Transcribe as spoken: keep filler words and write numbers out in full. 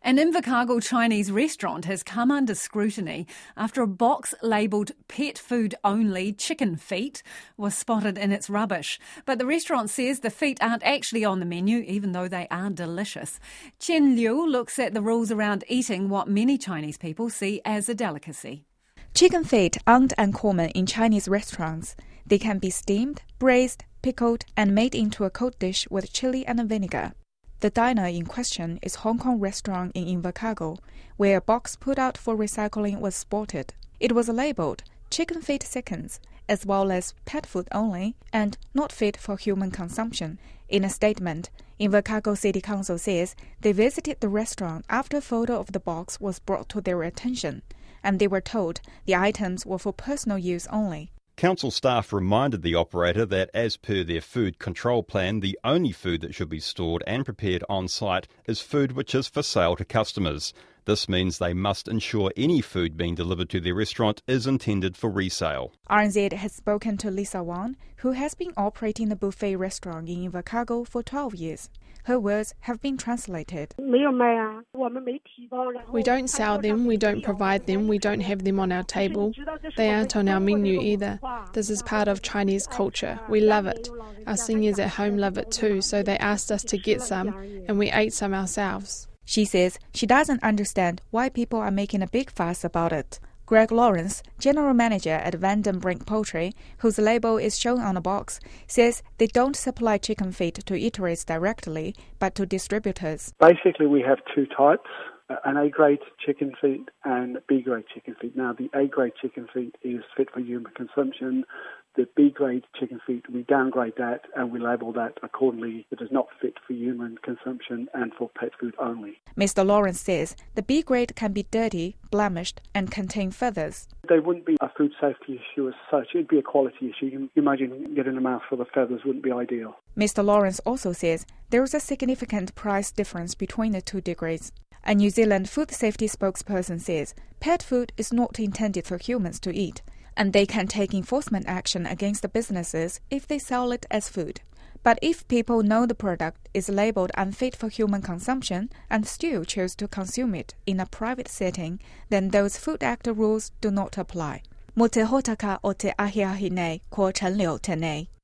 An Invercargill Chinese restaurant has come under scrutiny after a box labelled pet food only chicken feet was spotted in its rubbish. But the restaurant says the feet aren't actually on the menu, even though they are delicious. Chen Liu looks at the rules around eating what many Chinese people see as a delicacy. Chicken feet aren't uncommon in Chinese restaurants. They can be steamed, braised, pickled, and made into a cold dish with chili and vinegar. The diner in question is Hong Kong restaurant in Invercargill, where a box put out for recycling was spotted. It was labelled chicken feet seconds, as well as pet food only and not fit for human consumption. In a statement, Invercargill City Council says they visited the restaurant after a photo of the box was brought to their attention, and they were told the items were for personal use only. Council staff reminded the operator that as per their food control plan, the only food that should be stored and prepared on site is food which is for sale to customers. This means they must ensure any food being delivered to their restaurant is intended for resale. R N Z has spoken to Lisa Wang, who has been operating the buffet restaurant in Invercargill for twelve years. Her words have been translated. We don't sell them, we don't provide them, we don't have them on our table. They aren't on our menu either. This is part of Chinese culture. We love it. Our seniors at home love it too, so they asked us to get some, and we ate some ourselves. She says she doesn't understand why people are making a big fuss about it. Greg Lawrence, general manager at Vanden Brink Poultry, whose label is shown on the box, says they don't supply chicken feet to eateries directly, but to distributors. Basically, we have two types, an A-grade chicken feet and B-grade chicken feet. Now, the A-grade chicken feet is fit for human consumption. The B-grade chicken feet, we downgrade that and we label that accordingly. It is not fit for human consumption and for pet food only. Mister Lawrence says the B-grade can be dirty, blemished and contain feathers. There wouldn't be a food safety issue as such. It'd be a quality issue. You can imagine getting a mouthful of feathers wouldn't be ideal. Mister Lawrence also says there is a significant price difference between the two degrades. A New Zealand food safety spokesperson says pet food is not intended for humans to eat, and they can take enforcement action against the businesses if they sell it as food. But if people know the product is labelled unfit for human consumption and still choose to consume it in a private setting, then those Food Act rules do not apply. Mo te hotaka o te ahi ahi nei, ko Chen Liu tēnei.